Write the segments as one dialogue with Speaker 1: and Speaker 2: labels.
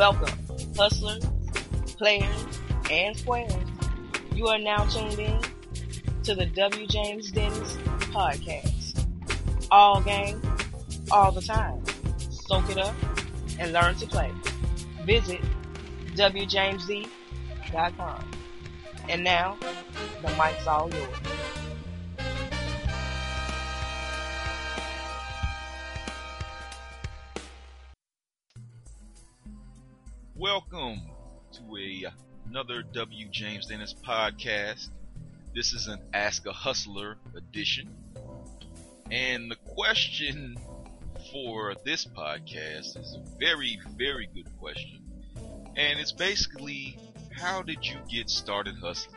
Speaker 1: Welcome, hustlers, players, and squares. You are now tuned in to the W. James Dennis podcast. All game, all the time. Soak it up and learn to play. Visit WJamesD.com. And now, the mic's all yours.
Speaker 2: Welcome to another W. James Dennis podcast. This is an Ask a Hustler edition. And the question for this podcast is a very, very good question. And it's basically, how did you get started hustling?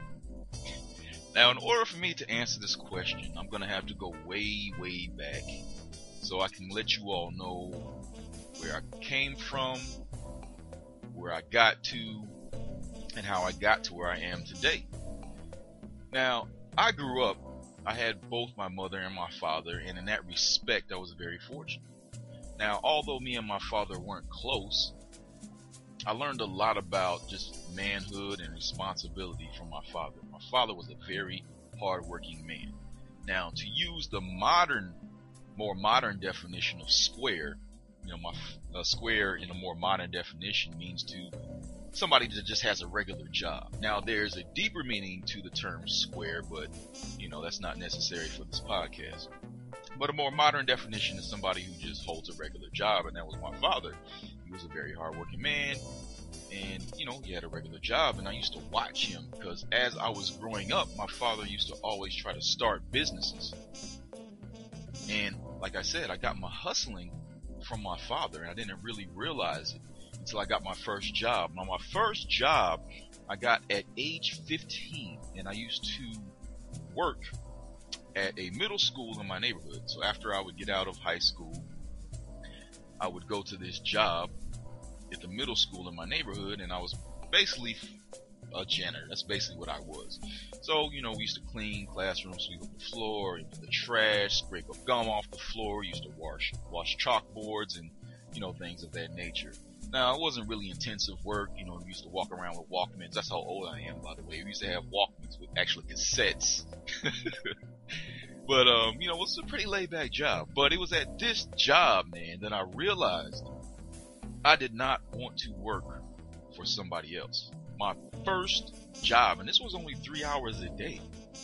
Speaker 2: Now, in order for me to answer this question, I'm going to have to go way, way back so I can let you all know where I came from, where I got to, and how I got to where I am today. Now, I grew up, I had both my mother and my father, and in that respect, I was very fortunate. Now, although me and my father weren't close, I learned a lot about just manhood and responsibility from my father. My father was a very hardworking man. Now, to use the more modern definition of square, square in a more modern definition means to somebody that just has a regular job. Now, there's a deeper meaning to the term square, but that's not necessary for this podcast. But a more modern definition is somebody who just holds a regular job, and that was my father. He was a very hardworking man, and he had a regular job, and I used to watch him because as I was growing up, my father used to always try to start businesses. And like I said, I got my hustling from my father, and I didn't really realize it until I got my first job. Now, my first job I got at age 15, and I used to work at a middle school in my neighborhood. So after I would get out of high school, I would go to this job at the middle school in my neighborhood, and I was basically a janitor. That's basically what I was. So, we used to clean classrooms, sweep up the floor, empty the trash, scrape up gum off the floor, used to wash chalkboards and, things of that nature. Now, it wasn't really intensive work. We used to walk around with Walkmans. That's how old I am, by the way. We used to have Walkmans with actually cassettes. But, it was a pretty laid back job. But it was at this job, man, that I realized I did not want to work for somebody else. My first job, and this was only 3 hours a day.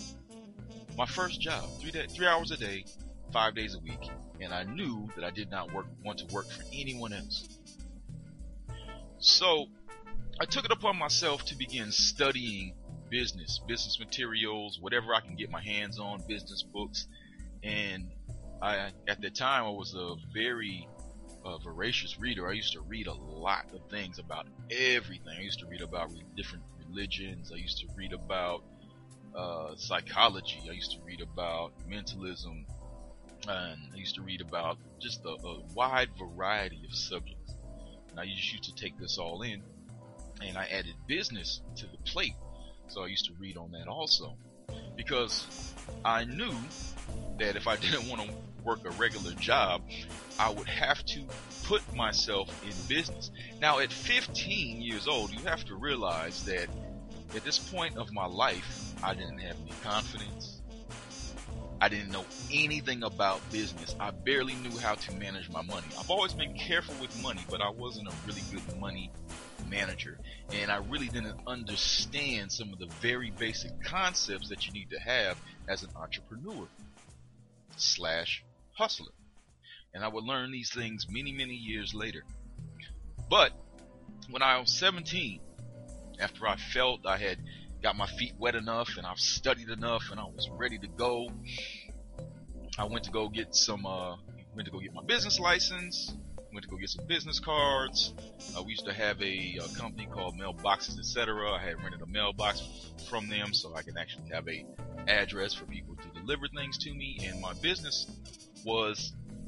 Speaker 2: My first job, 3 hours a day, 5 days a week, and I knew that I did not want to work for anyone else. So I took it upon myself to begin studying business materials, whatever I can get my hands on, business books, and at the time I was a very voracious reader. I used to read a lot of things about everything. I used to read about different religions. I used to read about psychology. I used to read about mentalism, and I used to read about just a wide variety of subjects. And I just used to take this all in, and I added business to the plate. So I used to read on that also, because I knew that if I didn't want to work a regular job, I would have to put myself in business. Now, at 15 years old, you have to realize that at this point of my life, I didn't have any confidence. I didn't know anything about business. I barely knew how to manage my money. I've always been careful with money, but I wasn't a really good money manager. And I really didn't understand some of the very basic concepts that you need to have as an entrepreneur / hustler. And I would learn these things many, many years later. But when I was 17, after I felt I had got my feet wet enough and I've studied enough and I was ready to go, I went to go get my business license, went to go get some business cards. We used to have a company called Mailboxes, etc. I had rented a mailbox from them so I could actually have a address for people to deliver things to me. And my business was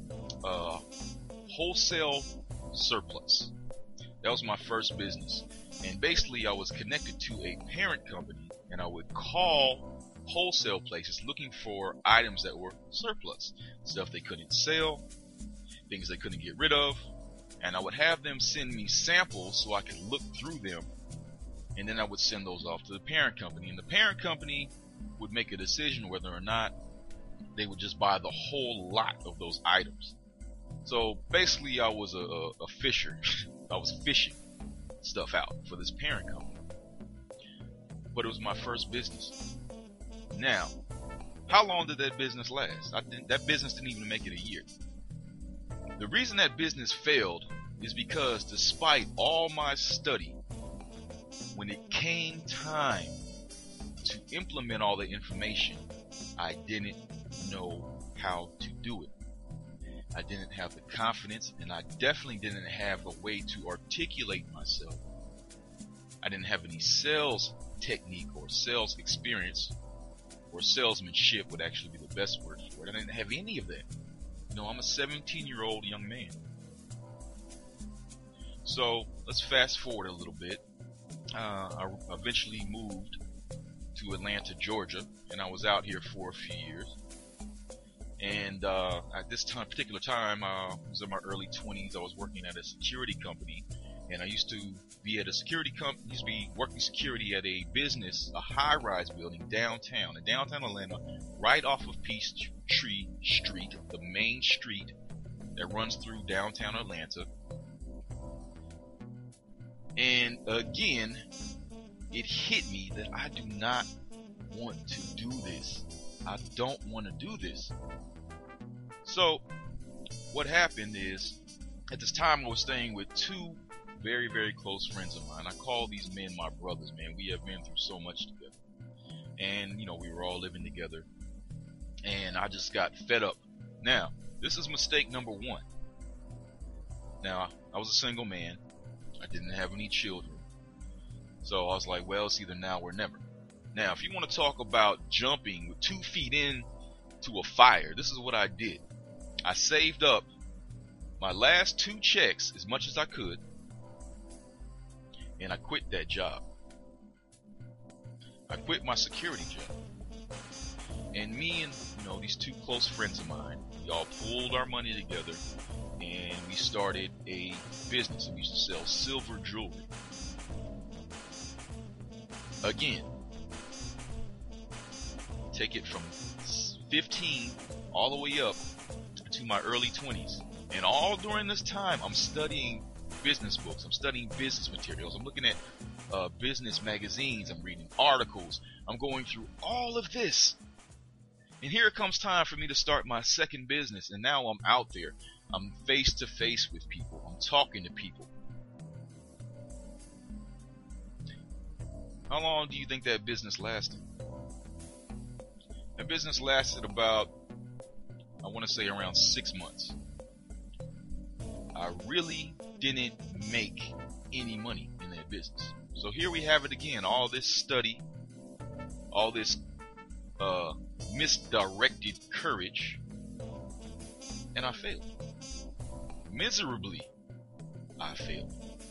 Speaker 2: wholesale surplus. That was my first business. And basically I was connected to a parent company, and I would call wholesale places looking for items that were surplus, stuff they couldn't sell, things they couldn't get rid of, And I would have them send me samples so I could look through them, and then I would send those off to the parent company, and the parent company would make a decision whether or not they would just buy the whole lot of those items. So basically I was a fisher. I was fishing stuff out for this parent company. But it was my first business. Now, how long did that business last? That business didn't even make it a year. The reason that business failed is because despite all my study, when it came time to implement all the information, I didn't know how to do it. I didn't have the confidence, and I definitely didn't have a way to articulate myself. I didn't have any sales technique or sales experience, or salesmanship would actually be the best word for it. I didn't have any of that. I'm a 17-year-old young man. So let's fast forward a little bit. I eventually moved to Atlanta, Georgia, and I was out here for a few years. And at this particular time, I was in my early 20s. I was working at a security company, and I used to be at a security company. Used to be working security at a business, a high-rise building in downtown Atlanta, right off of Peachtree Street, the main street that runs through downtown Atlanta. And again, it hit me that I do not want to do this. I don't want to do this. So what happened is, at this time I was staying with two very, very close friends of mine. I call these men my brothers, man. We have been through so much together. And, we were all living together. And I just got fed up. Now, this is mistake number one. Now, I was a single man. I didn't have any children. So I was like, well, it's either now or never. Now, if you want to talk about jumping with 2 feet into a fire, this is what I did. I saved up my last 2 checks as much as I could, and I quit that job. I quit my security job. And me and, these 2 close friends of mine, we all pulled our money together, and we started a business. We used to sell silver jewelry. Again, take it from 15 all the way up to my early 20s. And all during this time, I'm studying business books. I'm studying business materials. I'm looking at business magazines. I'm reading articles. I'm going through all of this. And here it comes time for me to start my second business. And now I'm out there. I'm face to face with people. I'm talking to people. How long do you think that business lasted? That business lasted about, I want to say around 6 months. I really didn't make any money in that business. So here we have it again, all this study, all this misdirected courage, and I failed. Miserably, I failed.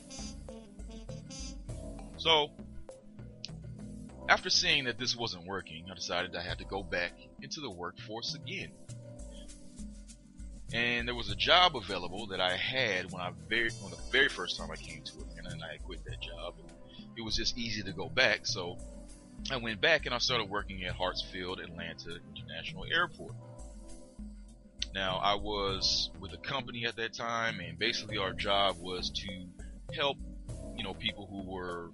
Speaker 2: So, after seeing that this wasn't working, I decided I had to go back into the workforce again. And there was a job available that I had when the very first time I came to Atlanta, and I had quit that job. It was just easy to go back, so I went back and I started working at Hartsfield Atlanta International Airport. Now, I was with a company at that time, and basically our job was to help, people who were,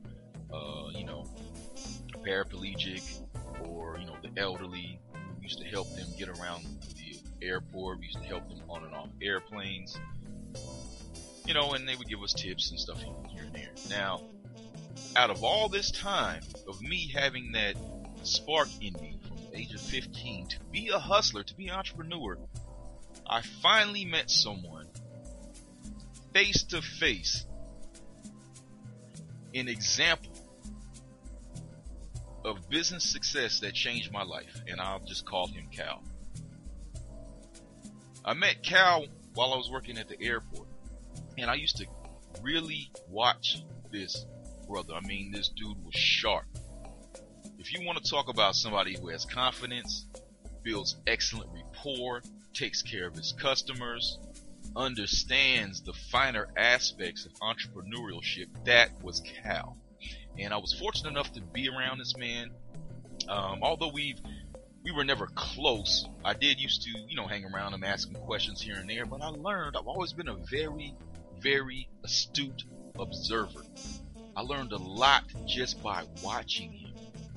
Speaker 2: paraplegic or, the elderly. We used to help them get around the airport. We used to help them on and off airplanes. And they would give us tips and stuff here and there. Now, out of all this time of me having that spark in me from the age of 15 to be a hustler, to be an entrepreneur, I finally met someone face to face, an example of business success that changed my life, and I'll just call him Cal. I met Cal while I was working at the airport, and I used to really watch this brother. I mean, this dude was sharp. If you want to talk about somebody who has confidence, builds excellent rapport, takes care of his customers, understands the finer aspects of entrepreneurship, that was Cal. And I was fortunate enough to be around this man. Although we were never close, I did used to, hang around him, asking questions here and there. But I learned, I've always been a very, very astute observer. I learned a lot just by watching him.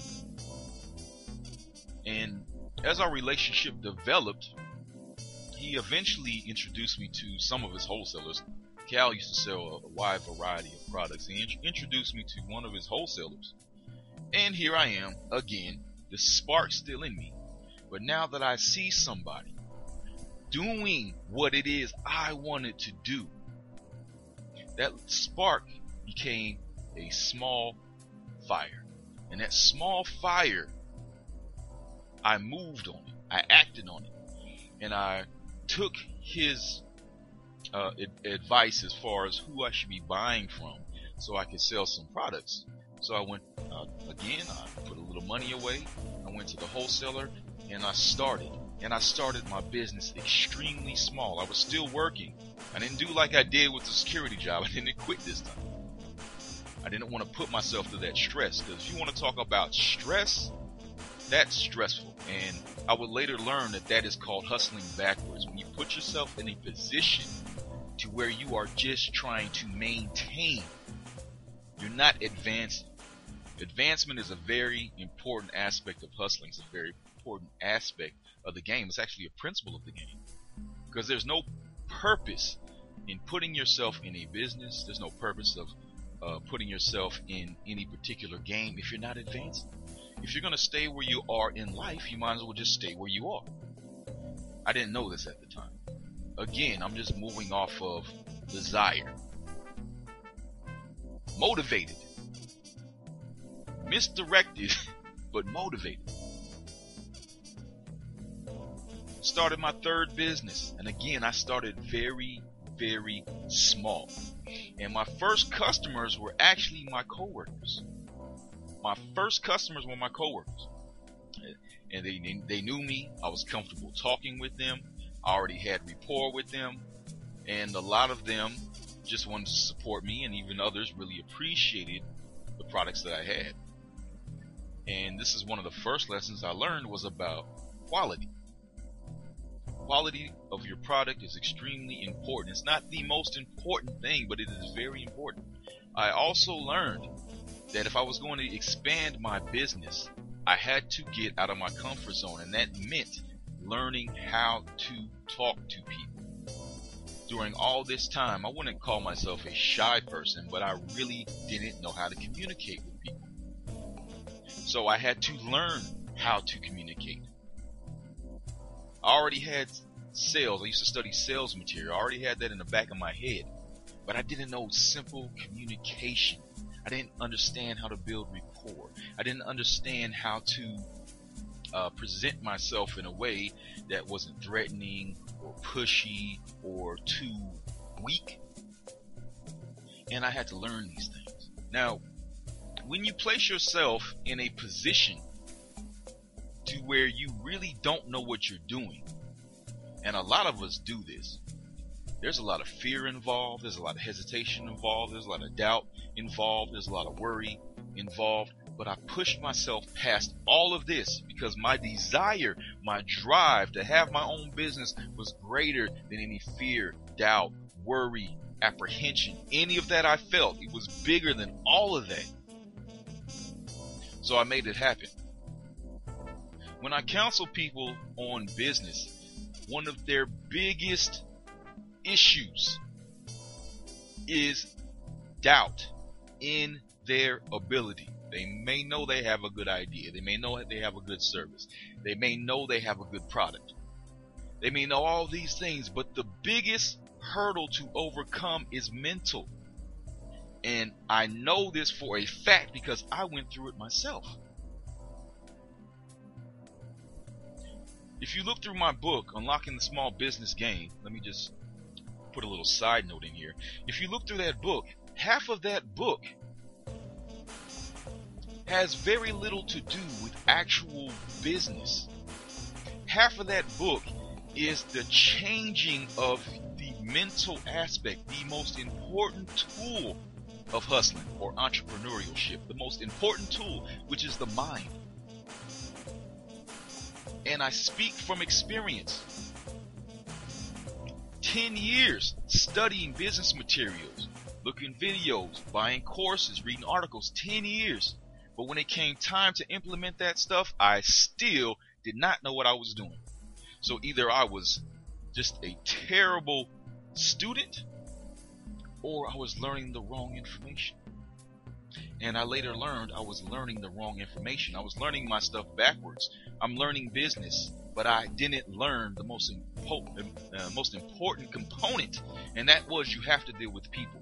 Speaker 2: And as our relationship developed, he eventually introduced me to some of his wholesalers. Cal used to sell a wide variety of products. He introduced me to one of his wholesalers. And here I am, again, the spark still in me. But now that I see somebody doing what it is I wanted to do, that spark became a small fire. And that small fire, I moved on it. I acted on it. And I took his advice as far as who I should be buying from so I could sell some products. So I went, again, I put a little money away. I went to the wholesaler and I started. And I started my business extremely small. I was still working. I didn't do like I did with the security job. I didn't quit this time. I didn't want to put myself through that stress, because if you want to talk about stress, that's stressful. And I would later learn that that is called hustling backwards. When you put yourself in a position to where you are just trying to maintain, you're not advancing. Advancement is a very important aspect of hustling. It's a very important aspect of the game. It's actually a principle of the game, because there's no purpose in putting yourself in a business. There's no purpose of putting yourself in any particular game if you're not advancing. If you're going to stay where you are in life, you might as well just stay where you are. I didn't know this at the time. Again, I'm just moving off of desire. Motivated. Misdirected, but motivated. Started my third business. And again, I started very, very small. And my first customers were actually my coworkers. My first customers were my coworkers. And they knew me. I was comfortable talking with them. I already had rapport with them. And a lot of them just wanted to support me, and even others really appreciated the products that I had. And this is one of the first lessons I learned, was about quality. Quality of your product is extremely important. It's not the most important thing, but it is very important. I also learned that if I was going to expand my business, I had to get out of my comfort zone, and that meant learning how to talk to people. During all this time, I wouldn't call myself a shy person, but I really didn't know how to communicate with people. So I had to learn how to communicate. I already had sales. I used to study sales material. I already had that in the back of my head. But I didn't know simple communication. I didn't understand how to build rapport. I didn't understand how to present myself in a way that wasn't threatening or pushy or too weak. And I had to learn these things. Now, when you place yourself in a position to where you really don't know what you're doing, and a lot of us do this, there's a lot of fear involved, there's a lot of hesitation involved, there's a lot of doubt involved, there's a lot of worry involved. But I pushed myself past all of this because my desire, my drive to have my own business was greater than any fear, doubt, worry, apprehension, any of that I felt. It was bigger than all of that. So I made it happen. When I counsel people on business, one of their biggest issues is doubt in their ability. They may know they have a good idea. They may know they have a good service. They may know they have a good product. They may know all these things, but the biggest hurdle to overcome is mental. And I know this for a fact because I went through it myself. If you look through my book, Unlocking the Small Business Game, let me just put a little side note in here. If you look through that book, half of that book has very little to do with actual business. Half of that book is the changing of the mental aspect, the most important tool of hustling or entrepreneurship, the most important tool, which is the mind. And I speak from experience. 10 years studying business materials, looking videos, buying courses, reading articles, 10 years. But when it came time to implement that stuff, I still did not know what I was doing. So either I was just a terrible student, or I was learning the wrong information. And I later learned I was learning the wrong information. I was learning my stuff backwards. I'm learning business, but I didn't learn the most important component, and that was you have to deal with people.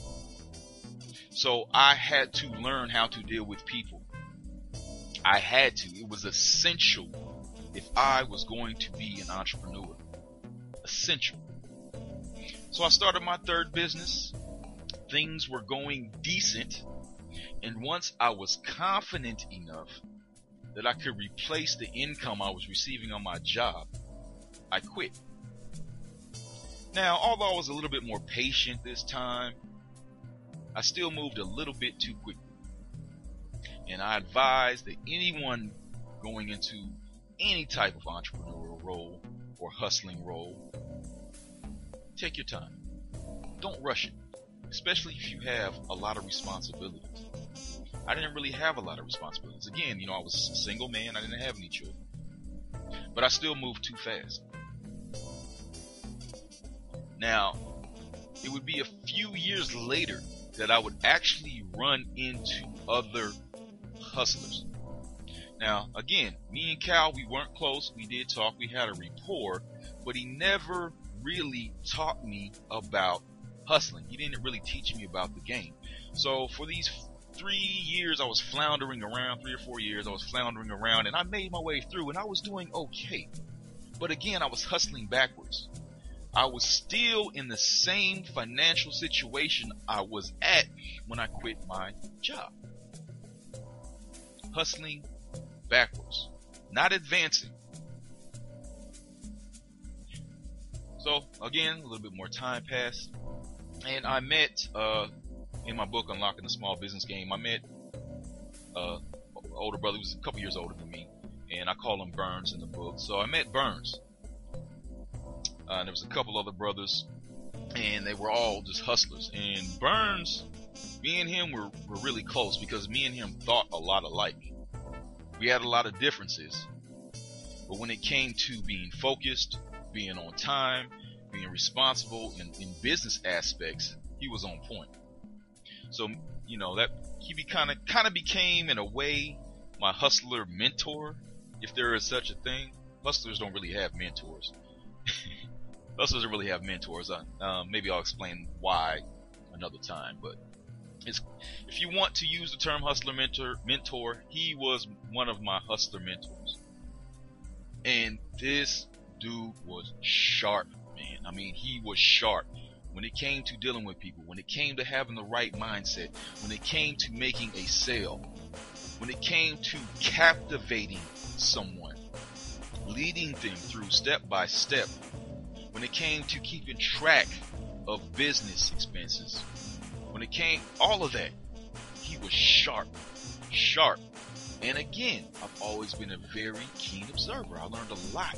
Speaker 2: So I had to learn how to deal with people. I had to. It was essential if I was going to be an entrepreneur. Essential. So I started my third business. Things were going decent. And once I was confident enough that I could replace the income I was receiving on my job, I quit. Now, although I was a little bit more patient this time, I still moved a little bit too quickly. And I advise that anyone going into any type of entrepreneurial role or hustling role, take your time. Don't rush it, especially if you have a lot of responsibilities. I didn't really have a lot of responsibilities. Again, I was a single man. I didn't have any children. But I still moved too fast. Now, it would be a few years later that I would actually run into other hustlers. Now, again, me and Cal, we weren't close. We did talk. We had a rapport. But he never really taught me about hustling. He didn't really teach me about the game. So for these 3 years I was floundering around, 3 or 4 years I was floundering around, and I made my way through, and I was doing okay. But again, I was hustling backwards. I was still in the same financial situation I was at when I quit my job. Hustling backwards, not advancing. So again, a little bit more time passed, and I met, in my book, Unlocking the Small Business Game, I met an older brother who was a couple years older than me, and I call him Burns in the book. So I met Burns. And there was a couple other brothers, and they were all just hustlers. And Burns, me and him were really close because me and him thought a lot alike. We had a lot of differences. But when it came to being focused, being on time, being responsible in business aspects, he was on point. So, that he kind of became, in a way, my hustler mentor, if there is such a thing. Hustlers don't really have mentors. Hustlers don't really have mentors. Maybe I'll explain why another time. But if you want to use the term hustler mentor, he was one of my hustler mentors. And this dude was sharp, man. I mean, he was sharp. When it came to dealing with people, when it came to having the right mindset, when it came to making a sale, when it came to captivating someone, leading them through step by step, when it came to keeping track of business expenses, when it came, all of that, he was sharp. And again, I've always been a very keen observer. I learned a lot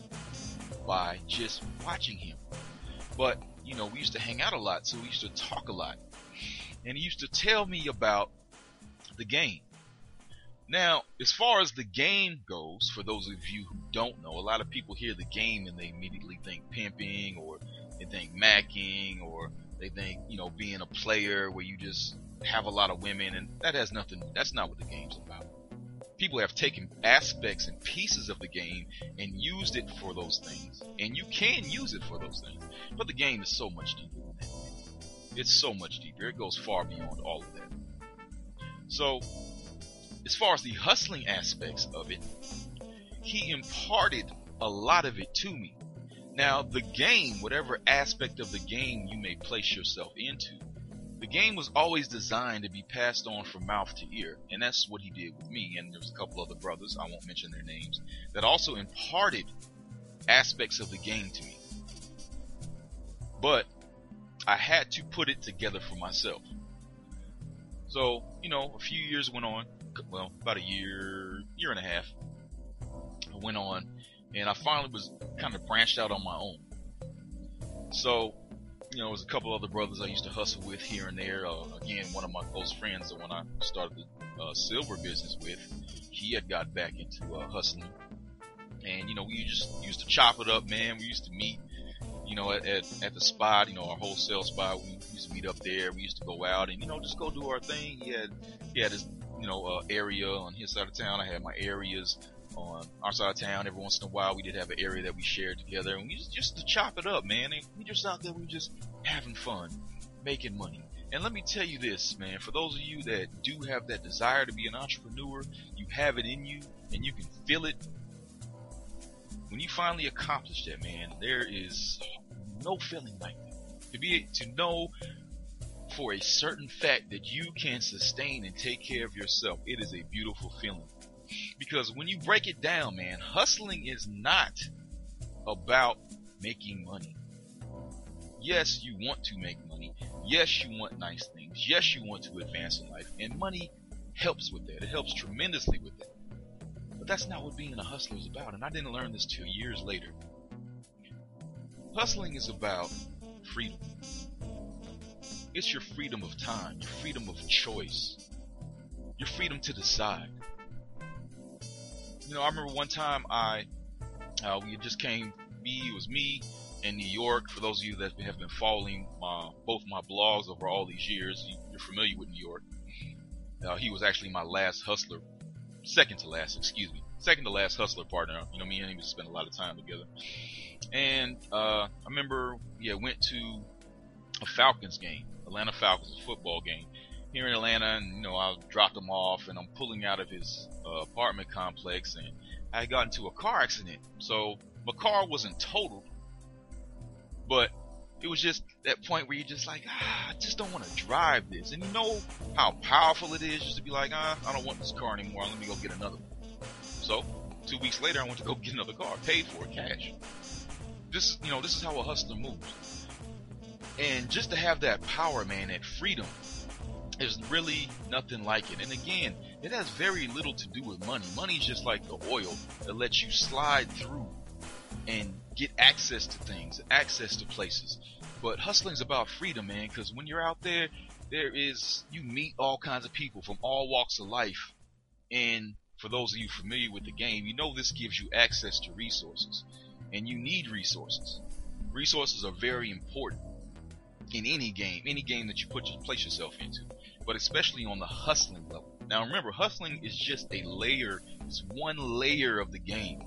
Speaker 2: by just watching him. But we used to hang out a lot, so we used to talk a lot. And he used to tell me about the game. Now, as far as the game goes, for those of you who don't know, a lot of people hear the game and they immediately think pimping, or they think macking, or they think, being a player where you just have a lot of women, and that's not what the game's about. People have taken aspects and pieces of the game and used it for those things. And you can use it for those things. But the game is so much deeper than that. It's so much deeper. It goes far beyond all of that. So, as far as the hustling aspects of it, he imparted a lot of it to me. Now, the game, whatever aspect of the game you may place yourself into, the game was always designed to be passed on from mouth to ear, and that's what he did with me. And there's a couple other brothers, I won't mention their names, that also imparted aspects of the game to me. but I had to put it together for myself. So, a few years went on. Well, about a year and a half. I went on, and I finally was kind of branched out on my own. So, there was a couple other brothers I used to hustle with here and there. Again, one of my close friends that when I started the silver business with, he had got back into hustling. And, we just used to chop it up, man. We used to meet, at the spot, our wholesale spot. We used to meet up there. We used to go out and, just go do our thing. He had his, area on his side of town. I had my areas on our side of town. Every once in a while, we did have an area that we shared together. And we just to chop it up, man. And we just out there, we just having fun, making money. And let me tell you this, man. For those of you that do have that desire to be an entrepreneur, you have it in you and you can feel it. When you finally accomplish that, man, there is no feeling like that. To know for a certain fact that you can sustain and take care of yourself, it is a beautiful feeling. Because when you break it down, man, hustling is not about making money. Yes, you want to make money. Yes, you want nice things. Yes, you want to advance in life. And money helps with that. It helps tremendously with that. But that's not what being a hustler is about. And I didn't learn this till years later. Hustling is about freedom. It's your freedom of time, your freedom of choice, your freedom to decide. I remember one time we just came, it was me in New York. For those of you that have been following both my blogs over all these years, you're familiar with New York. He was actually my last hustler, second to last hustler partner. Me and him spent a lot of time together. And I remember we went to a Falcons game, Atlanta Falcons, a football game here in Atlanta, and I dropped him off, and I'm pulling out of his apartment complex, and I got into a car accident. So my car wasn't totaled, but it was just that point where you're just like, I just don't want to drive this. And you know how powerful it is just to be like, I don't want this car anymore. Let me go get another one. So 2 weeks later, I went to go get another car, paid for it, cash. This is how a hustler moves. And just to have that power, man, that freedom, there's really nothing like it. And again, it has very little to do with money. Money is just like the oil that lets you slide through and get access to things, access to places. But hustling's about freedom, man, because when you're out there, you meet all kinds of people from all walks of life. And for those of you familiar with the game, this gives you access to resources. And you need resources. Resources are very important in any game that you place yourself into, but especially on the hustling level. Now remember, hustling is just a layer, it's one layer of the game.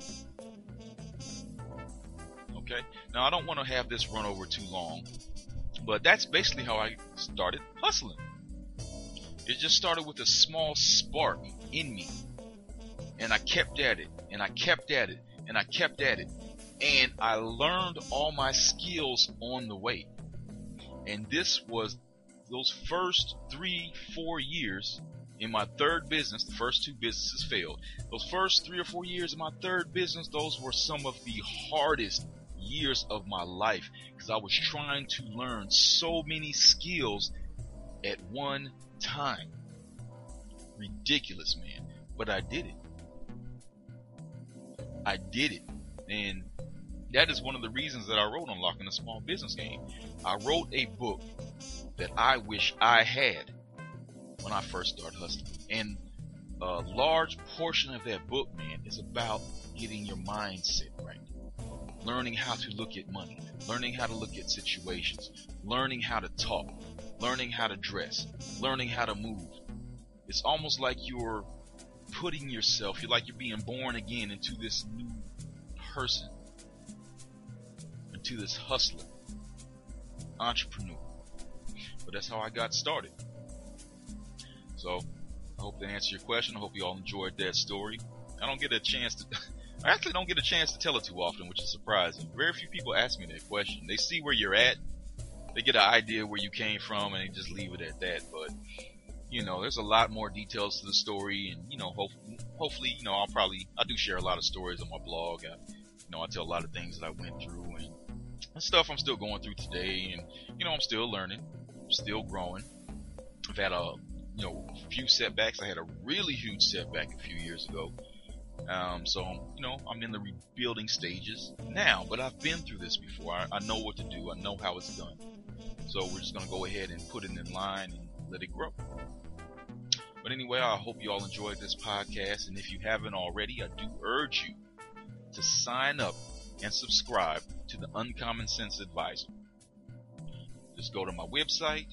Speaker 2: Okay? Now I don't want to have this run over too long, but that's basically how I started hustling. It just started with a small spark in me, and I kept at it, and I kept at it, and I kept at it, and I learned all my skills on the way. And this was those first 3-4 years in my third business. The first two businesses failed. Those first 3 or 4 years in my third business, those were some of the hardest years of my life, because I was trying to learn so many skills at one time. Ridiculous, man. But I did it. And that is one of the reasons that I wrote Unlocking the Small Business Game. I wrote a book that I wish I had when I first started hustling. And a large portion of that book, man, is about getting your mindset right. Learning how to look at money. Learning how to look at situations. Learning how to talk. Learning how to dress. Learning how to move. It's almost like you're putting yourself, you're being born again into this new person. To this hustler, entrepreneur. But that's how I got started. So I hope that answered your question. I hope you all enjoyed that story. I actually don't get a chance to tell it too often, which is surprising. Very few people ask me that question. They see where you're at, they get an idea where you came from, and they just leave it at that. But there's a lot more details to the story, and hopefully, I do share a lot of stories on my blog. I tell a lot of things that I went through, and stuff I'm still going through today, and I'm still learning, still growing. I've had a few setbacks. I had a really huge setback a few years ago. So I'm in the rebuilding stages now, but I've been through this before. I know what to do. I know how it's done. So we're just gonna go ahead and put it in line and let it grow. But anyway, I hope you all enjoyed this podcast, and if you haven't already, I do urge you to sign up and subscribe to the Uncommon Sense Advisor. Just go to my website,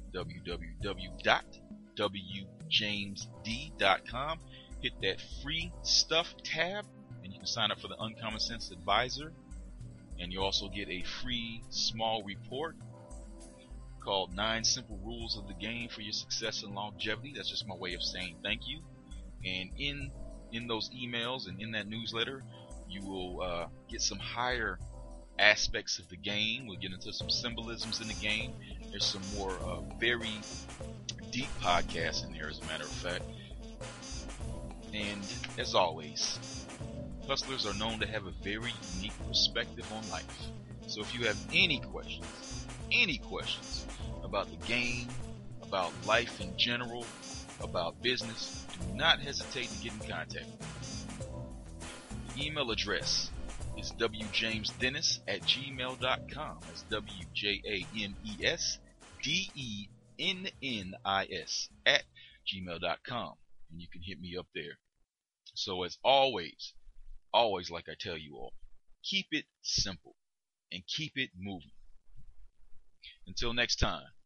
Speaker 2: www.wjamesd.com. Hit that free stuff tab, and you can sign up for the Uncommon Sense Advisor. And you also get a free small report called 9 Simple Rules of the Game for Your Success and Longevity. That's just my way of saying thank you. And in those emails and in that newsletter, you will get some higher aspects of the game. We'll get into some symbolisms in the game. There's some more very deep podcasts in there, as a matter of fact. And as always, hustlers are known to have a very unique perspective on life. So if you have any questions about the game, about life in general, about business, do not hesitate to get in contact with me. The email address is wjamesdennis@gmail.com. That's WJamesDennis@gmail.com. And you can hit me up there. So as always, like I tell you all, keep it simple and keep it moving. Until next time,